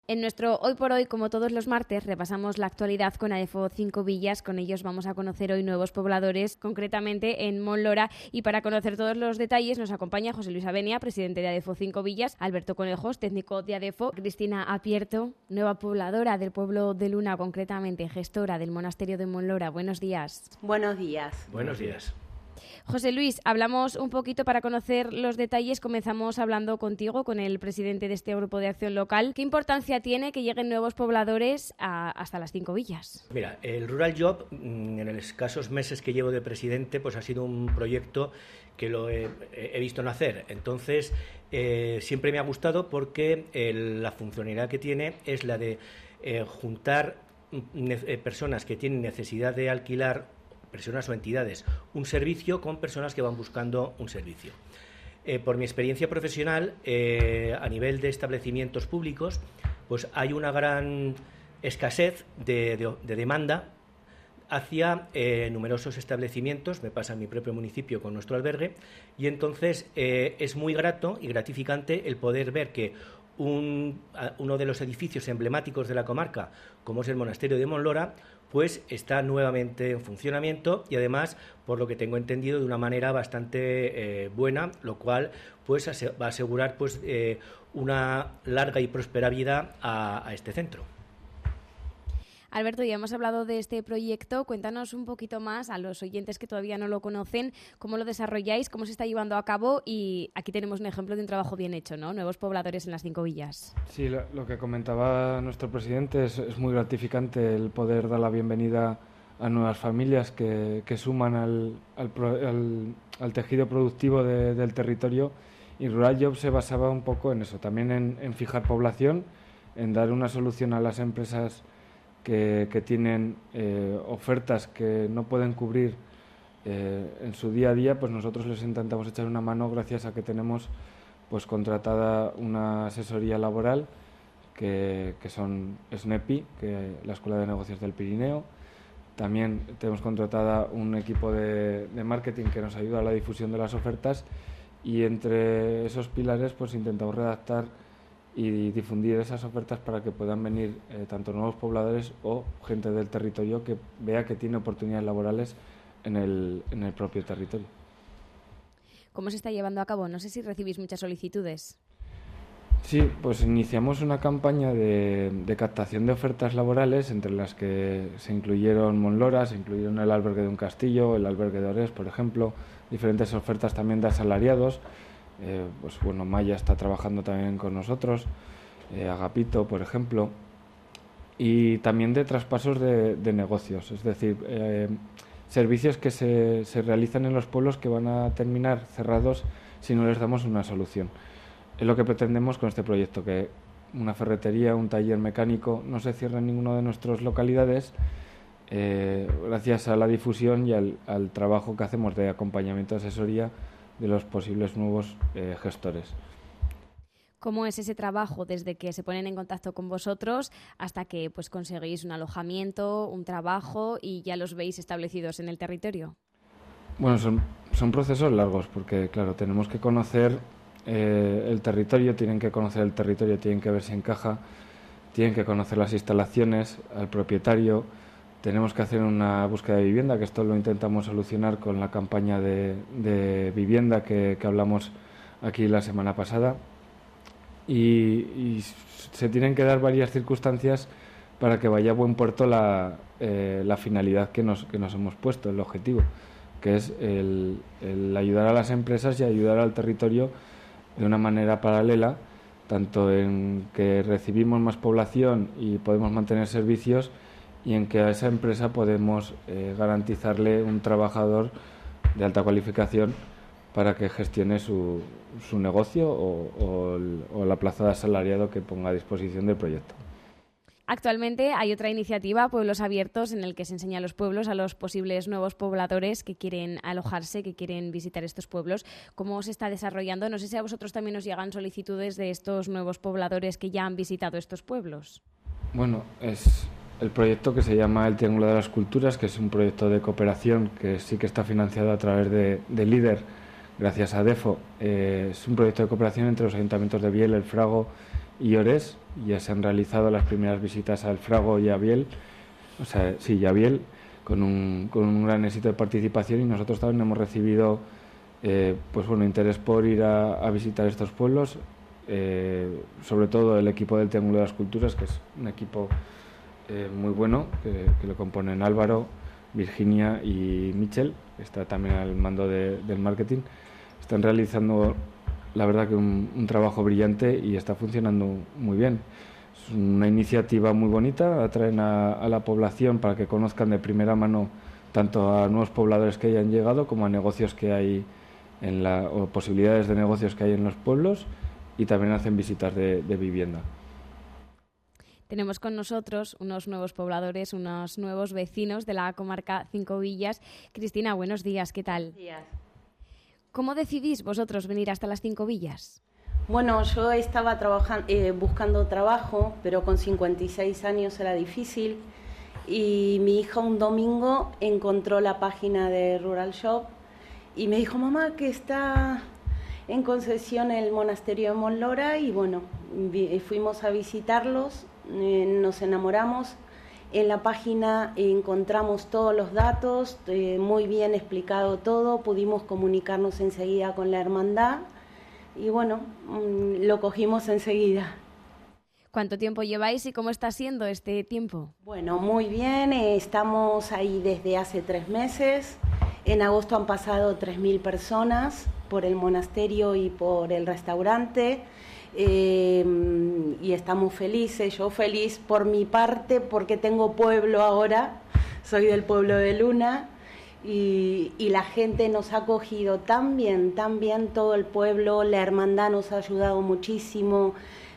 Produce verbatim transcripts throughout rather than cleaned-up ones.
En nuestro Hoy por Hoy, como todos los martes, repasamos la actualidad con ADEFO Cinco Villas. Con ellos vamos a conocer hoy nuevos pobladores, concretamente en Monlora. Y para conocer todos los detalles nos acompaña José Luis Avenia, presidente de ADEFO Cinco Villas, Alberto Conejos, técnico de ADEFO, Cristina Apierto, nueva pobladora del pueblo de Luna, concretamente gestora del monasterio de Monlora. Buenos días. Buenos días. Buenos días. José Luis, hablamos un poquito para conocer los detalles. Comenzamos hablando contigo, con el presidente de este grupo de acción local. ¿Qué importancia tiene que lleguen nuevos pobladores a, hasta las Cinco Villas? Mira, el Rural Job, en los escasos meses que llevo de presidente, pues ha sido un proyecto que lo he, he visto nacer. Entonces, eh, siempre me ha gustado porque el, la funcionalidad que tiene es la de eh, juntar ne- personas que tienen necesidad de alquilar, personas o entidades, un servicio con personas que van buscando un servicio. Eh, por mi experiencia profesional, eh, a nivel de establecimientos públicos, pues hay una gran escasez de, de, de demanda hacia eh, numerosos establecimientos. Me pasa en mi propio municipio con nuestro albergue, y entonces eh, es muy grato y gratificante el poder ver que un, uno de los edificios emblemáticos de la comarca, como es el monasterio de Monlora, pues está nuevamente en funcionamiento y además, por lo que tengo entendido, de una manera bastante eh, buena, lo cual pues va a asegurar pues eh, una larga y próspera vida a, a este centro. Alberto, ya hemos hablado de este proyecto. Cuéntanos un poquito más a los oyentes que todavía no lo conocen, cómo lo desarrolláis, cómo se está llevando a cabo, y aquí tenemos un ejemplo de un trabajo bien hecho, ¿no? Nuevos pobladores en las Cinco Villas. Sí, lo, lo que comentaba nuestro presidente es, es muy gratificante el poder dar la bienvenida a nuevas familias que, que suman al, al, al, al tejido productivo de, del territorio, y Rural Job se basaba un poco en eso, también en, en fijar población, en dar una solución a las empresas Que, que tienen eh, ofertas que no pueden cubrir eh, en su día a día. Pues nosotros les intentamos echar una mano gracias a que tenemos pues contratada una asesoría laboral que, que son SNEPI, que es la Escuela de Negocios del Pirineo. También tenemos contratada un equipo de, de marketing que nos ayuda a la difusión de las ofertas, y entre esos pilares pues intentamos redactar y difundir esas ofertas para que puedan venir eh, tanto nuevos pobladores o gente del territorio que vea que tiene oportunidades laborales en el, en el propio territorio. ¿Cómo se está llevando a cabo? No sé si recibís muchas solicitudes. Sí, pues iniciamos una campaña de, de captación de ofertas laborales, entre las que se incluyeron Monlora, se incluyeron el albergue de un castillo, el albergue de Ores, por ejemplo, diferentes ofertas también de asalariados. Eh, pues bueno, Maya está trabajando también con nosotros, eh, Agapito, por ejemplo, y también de traspasos de, de negocios, es decir, eh, servicios que se, se realizan en los pueblos que van a terminar cerrados si no les damos una solución. Es lo que pretendemos con este proyecto, que una ferretería, un taller mecánico no se cierre en ninguna de nuestras localidades, eh, gracias a la difusión y al, al trabajo que hacemos de acompañamiento, asesoría de los posibles nuevos eh, gestores. ¿Cómo es ese trabajo desde que se ponen en contacto con vosotros hasta que pues conseguís un alojamiento, un trabajo y ya los veis establecidos en el territorio? Bueno, son, son procesos largos porque, claro, tenemos que conocer eh, el territorio, tienen que conocer el territorio, tienen que ver si encaja, tienen que conocer las instalaciones, al propietario. Tenemos que hacer una búsqueda de vivienda, que esto lo intentamos solucionar con la campaña de, de vivienda que, que hablamos aquí la semana pasada. Y, y se tienen que dar varias circunstancias para que vaya a buen puerto la, eh, la finalidad que nos, que nos hemos puesto, el objetivo, que es el, el ayudar a las empresas y ayudar al territorio de una manera paralela, tanto en que recibimos más población y podemos mantener servicios, y en que a esa empresa podemos eh, garantizarle un trabajador de alta cualificación para que gestione su, su negocio o, o, el, o la plaza de asalariado que ponga a disposición del proyecto. Actualmente hay otra iniciativa, Pueblos Abiertos, en el que se enseña a los pueblos, a los posibles nuevos pobladores que quieren alojarse, que quieren visitar estos pueblos. ¿Cómo se está desarrollando? No sé si a vosotros también os llegan solicitudes de estos nuevos pobladores que ya han visitado estos pueblos. Bueno, es el proyecto que se llama El Triángulo de las Culturas, que es un proyecto de cooperación que sí que está financiado a través de, de LEADER, gracias a ADEFO. Eh, es un proyecto de cooperación entre los ayuntamientos de Biel, El Frago y Ores. Ya se han realizado las primeras visitas al Frago y a Biel, o sea, sí, y a Biel, con un, con un gran éxito de participación, y nosotros también hemos recibido eh, pues bueno, interés por ir a, a visitar estos pueblos, eh, sobre todo el equipo del Triángulo de las Culturas, que es un equipo eh, muy bueno, que, que lo componen Álvaro, Virginia y Michel, que está también al mando de, del marketing. Están realizando, la verdad, que un, un trabajo brillante y está funcionando muy bien. Es una iniciativa muy bonita, atraen a, a la población para que conozcan de primera mano tanto a nuevos pobladores que hayan llegado como a negocios que hay en la, o posibilidades de negocios que hay en los pueblos, y también hacen visitas de, de vivienda. Tenemos con nosotros unos nuevos pobladores, unos nuevos vecinos de la comarca Cinco Villas. Cristina, buenos días, ¿qué tal? Buenos días. ¿Cómo decidís vosotros venir hasta las Cinco Villas? Bueno, yo estaba trabajando, eh, buscando trabajo, pero con cincuenta y seis años era difícil, y mi hija un domingo encontró la página de Rural Shop y me dijo: mamá, que está en concesión el monasterio de Monlora, y bueno, fuimos a visitarlos, eh, nos enamoramos. En la página encontramos todos los datos, eh, muy bien explicado todo, pudimos comunicarnos enseguida con la hermandad y bueno, mmm, lo cogimos enseguida. ¿Cuánto tiempo lleváis y cómo está siendo este tiempo? Bueno, muy bien, eh, estamos ahí desde hace tres meses. En agosto han pasado tres mil personas por el monasterio y por el restaurante. Eh, y estamos felices, yo feliz por mi parte porque tengo pueblo ahora, soy del pueblo de Luna, y, y la gente nos ha acogido tan bien, tan bien, todo el pueblo, la hermandad nos ha ayudado muchísimo,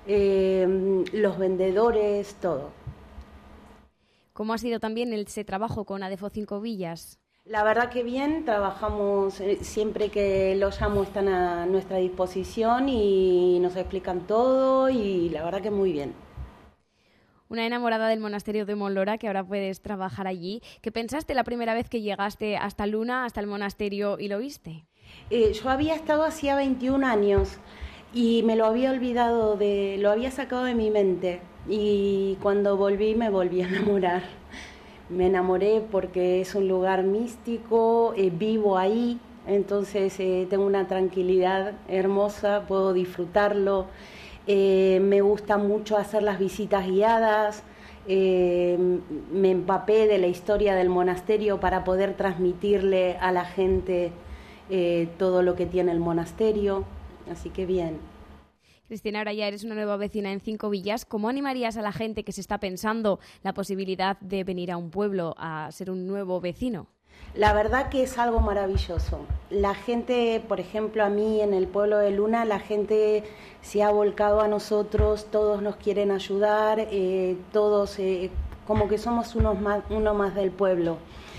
eh, los vendedores, todo. ¿Cómo ha sido también ese trabajo con ADEFO Cinco Villas? La verdad que bien, trabajamos, eh, siempre que los llamo están a nuestra disposición y nos explican todo, y la verdad que muy bien. Una enamorada del monasterio de Monlora, que ahora puedes trabajar allí. ¿Qué pensaste la primera vez que llegaste hasta Luna, hasta el monasterio, y lo viste? Eh, yo había estado hacía veintiún años y me lo había olvidado, de, lo había sacado de mi mente, y cuando volví me volví a enamorar. Me enamoré porque es un lugar místico, eh, vivo ahí, entonces eh, tengo una tranquilidad hermosa, puedo disfrutarlo. Eh, me gusta mucho hacer las visitas guiadas, eh, me empapé de la historia del monasterio para poder transmitirle a la gente eh, todo lo que tiene el monasterio, así que bien. Cristina, ahora ya eres una nueva vecina en Cinco Villas. ¿Cómo animarías a la gente que se está pensando la posibilidad de venir a un pueblo a ser un nuevo vecino? La verdad que es algo maravilloso. La gente, por ejemplo, a mí en el pueblo de Luna, la gente se ha volcado a nosotros, todos nos quieren ayudar, eh, todos eh, como que somos unos más, uno más del pueblo.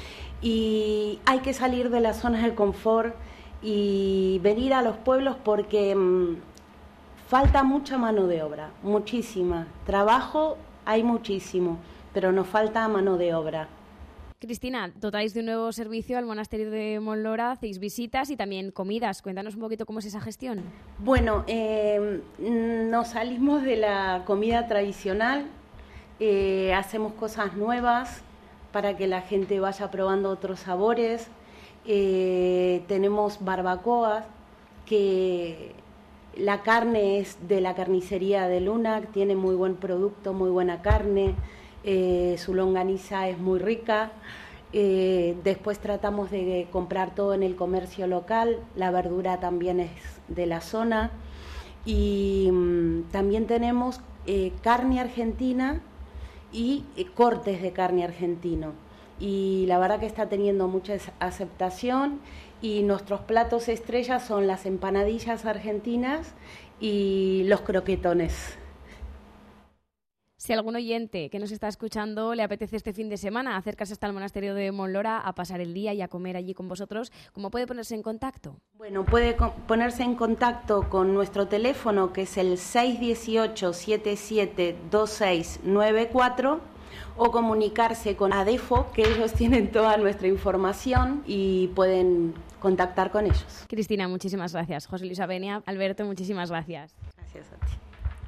Y hay que salir de la zona de confort y venir a los pueblos porque mmm, falta mucha mano de obra, muchísima. Trabajo hay muchísimo, pero nos falta mano de obra. Cristina, dotáis de un nuevo servicio al monasterio de Monlora, hacéis visitas y también comidas. Cuéntanos un poquito cómo es esa gestión. Bueno, eh, nos salimos de la comida tradicional, eh, hacemos cosas nuevas para que la gente vaya probando otros sabores. Eh, tenemos barbacoas, que la carne es de la carnicería de Luna, tiene muy buen producto, muy buena carne. Eh, su longaniza es muy rica. Eh, después tratamos de comprar todo en el comercio local, la verdura también es de la zona, y mmm, también tenemos eh, carne argentina y eh, cortes de carne argentino, y la verdad que está teniendo mucha aceptación, y nuestros platos estrellas son las empanadillas argentinas y los croquetones. Si algún oyente que nos está escuchando le apetece este fin de semana acercarse hasta el monasterio de Monlora a pasar el día y a comer allí con vosotros, ¿cómo puede ponerse en contacto? Bueno, puede ponerse en contacto con nuestro teléfono, que es el seis uno ocho, siete siete, dos seis nueve cuatro, o comunicarse con ADEFO, que ellos tienen toda nuestra información y pueden contactar con ellos. Cristina, muchísimas gracias. José Luis Abenia, Alberto, muchísimas gracias. Gracias a ti.